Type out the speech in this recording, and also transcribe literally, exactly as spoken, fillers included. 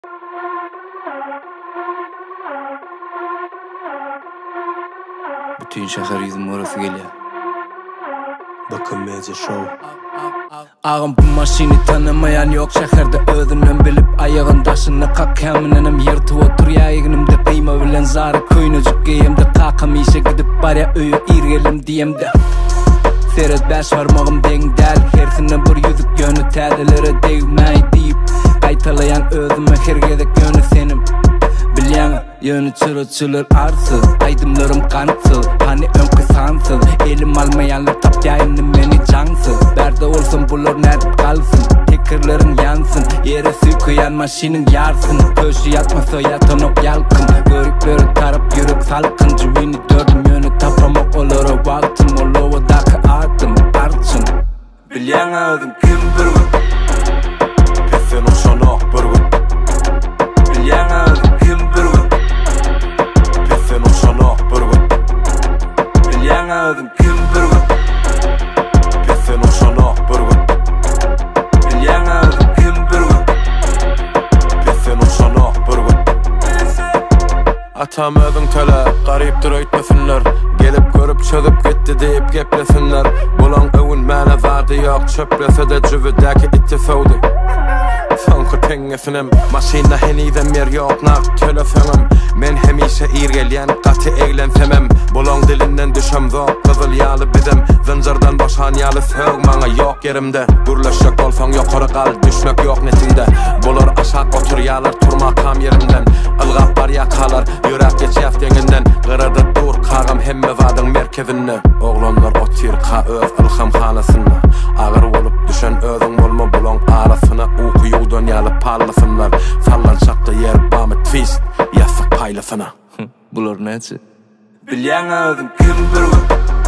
Bütün şehir yüzüm orası geliyor. Bakın Media Show. Ağam bu maşini tanımayan yok şehirde özünden bilip ayağın taşını kalk heminenim yırtıp otur yayınımda kıyma bilen zarı köynücük giyemde kakam işe gidip barya öyü irgelim diyemde seret beş varmağım den del hersine bir yüzük gönü tədelere değmey deyip kaytalayan özüme hergedek gönü senim bilyan yönü çırıçılır arsız aydımlarım kansız hani ön kısansız elim almayanlar tap yayınım beni cansız berde olsun bulur nerede kalsın tekerlerin yansın yere sükuyan maşinin yarsın köşü yatmasa yatanok yalkın görüp böyle tarap yürüp salkın cüvini dördüm yönü tapamak olur vaktim ol ovadaki adım arçın bilyan ağzım kim bir gün Pefen uşanak bir gün bilyan ağzım kim bir gün Pefen uşanak bir gün bilyan ağzım kim bir gün Pefen uşanak bir gün bilyan ağzım kim bir gün Pefen uşanak bir gün Atam özün töle gariptir öýtmesinler gelip görüp çözüp gitti deyip geplesinler Bulan öwün mäne zady ýok çöplese de jübidäki itdi sowdy Soňky teňesinem maşina heniden mer ýok nak telefönüm men hemişe irgelýän gaty eglensemem bulan dilinden düşem zok gyzyl ýaly bidim zynjyrdan boşan ýaly sög maňa ýok yerimde gürleşek bolsaň ýokary gal düşmek ýok netinde bolar aşak oturýarlar turma kam yerimden ılgap bar ýakalar ýürek geçýär deňinden gyrada dur kagam hemme zadyň merkezinde oglanlar otyr ka öz ilham halasyna agyr bolup düşen özüň bolma bulan arasyna ukyýdan ýaly parlasynlar sallançakda yer bamy twist ýasak paylasyna bular näçe bilyan ağzım kim bir gün